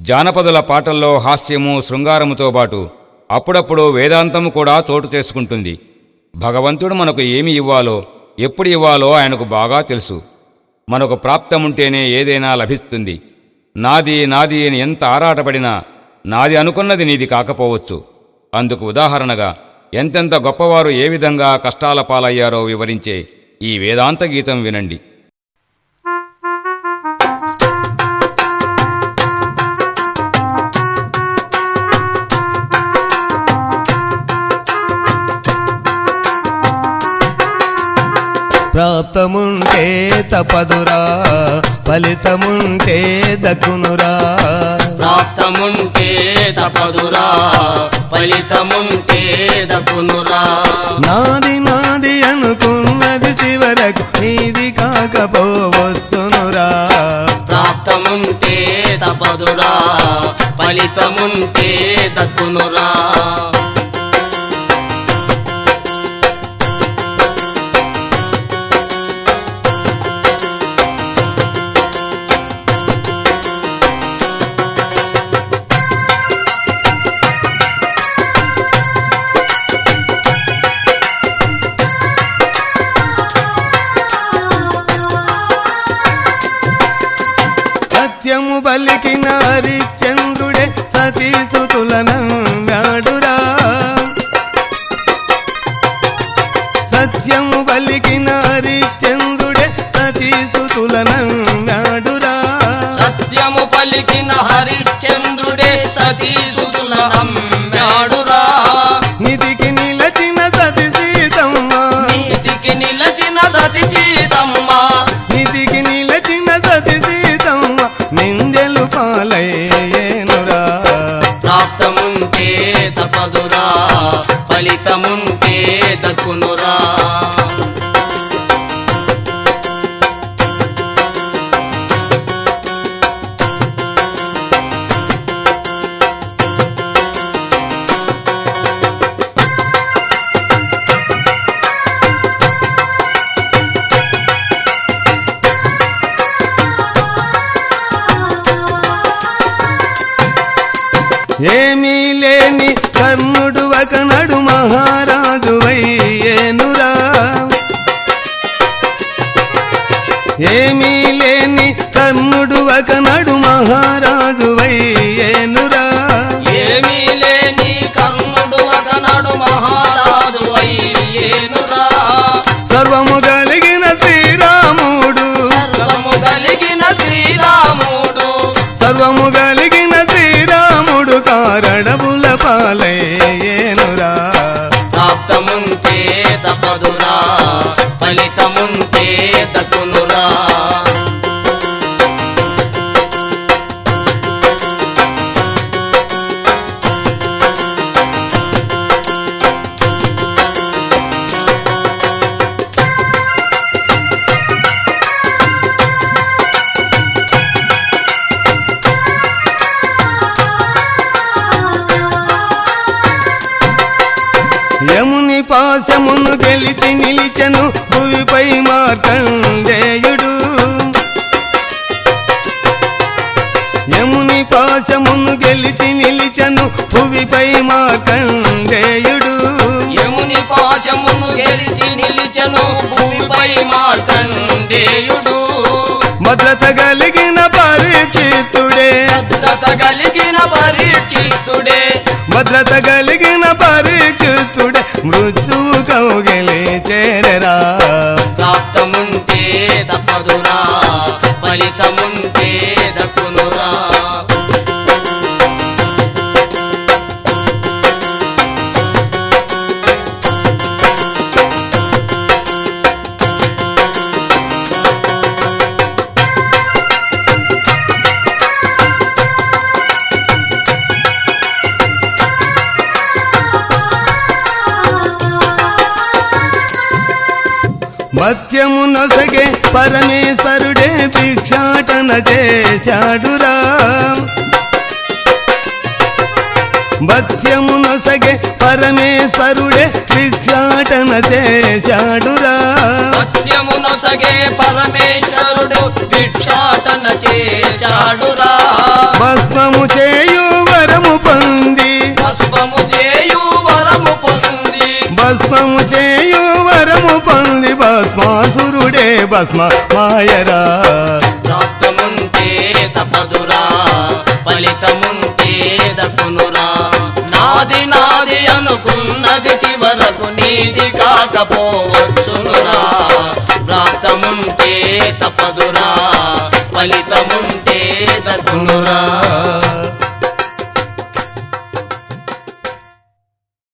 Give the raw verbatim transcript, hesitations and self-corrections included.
జానపదుల పాటల్లో హాస్యము శృంగారముతో పాటు అప్పుడప్పుడు వేదాంతము కూడా చోటు చేసుకుంటుంది. భగవంతుడు మనకు ఏమి ఇవ్వాలో ఎప్పుడు ఇవ్వాలో ఆయనకు బాగా తెలుసు. మనకు ప్రాప్తముంటేనే ఏదైనా లభిస్తుంది. నాది నాది అని ఎంత ఆరాటపడినా నాది అనుకున్నది నీది కాకపోవచ్చు. అందుకు ఉదాహరణగా ఎంతెంత గొప్పవారు ఏ విధంగా కష్టాల పాలయ్యారో వివరించే ఈ వేదాంత గీతం వినండి. ప్రాప్తముంటే తపదురా, ఫలితముంటే దక్కునురా. ప్రాప్తముంటే తపదురా, ఫలితముంటే దక్కునురా. నాది నాది అనుకున్నది చివరకు నీది కాకపోవచ్చునురా. ప్రాప్తముంటే తపదురా, ఫలితముంటే దక్కునురా. సత్యము పలికిన హరిశ్చంద్రుడే సతీసుతులనన్నాడురా. సత్యము పలికిన హరిశ్చంద్రుడే సతీసుతులనన్నాడురా. సత్యము పలికిన హరిశ్చంద్రుడే సతీసుతులనన్నాడురా. నిధికి నిలచిన సతి సీతమ్మ, నీతికి నిలచిన సతి సీతమ్మ, నిధికి నిలచిన సతి సీతమ్మ నిందెలు పాలయ్యేనురా. ప్రాప్తముంటే తపదురా, ఫలితముంటే దక్కునురా. ఏమీ లేని కర్ణుడు ఒకనడు మహారాజు అయ్యేనురా. ఏమీ లేని కర్ణుడు ఒకనడు మహారాజు అయ్యేనురా. ఏమీ లేని కర్ణుడు ఒకనాడు మహారాజు అయ్యేనురా. సర్వము కలిగిన శ్రీరాముడు, సర్వము కలిగిన శ్రీరాముడు, సర్వము కలిగిన శ్రీరాముడు కారణముల పాలయ్యేనురా. ప్రాప్తముంటే తపదురా, ఫలితముంటే దక్కునురా. యముని పాశమును గెలిచి నిలిచెను భూమిపై మార్కండేయుడు. యముని పాశమును గెలిచి నిలిచెను భూమిపై మార్కండేయుడు. యముని పాశమును గెలిచి నిలిచెను భూమిపై మార్కండేయుడు. భద్రత కలిగిన పరీక్షితుడే, భద్రత కలిగిన పరీక్షితుడే, భద్రత కలిగిన పరీక్షితుడే మృత్యువు కౌగిలి చేరరా. ప్రాప్తముంటే తపదురా, ఫలితముంటే దక్కునురా. మత్యము నొసగే పరమేశ్వరుడే భిక్షాటన చేశాడురా. మత్యము నొసగే పరమేశ్వరుడే భిక్షాటన చేశాడురా. మత్స్యము నొసగే పరమేశ్వరుడు భిక్షాటన చేశాడురా. భస్మము భస్మము చేయు వరము పొంది భస్మాసురుడే భస్మ మాయరా ప్రాప్తముంటే తపదురా ఫలితముంటే దక్కునురా నాది నాది అనుకున్నది చివరకు నీది కాకపోవచ్చునురా ప్రాప్తముంటే తపదురా ఫలితముంటే దక్కునురా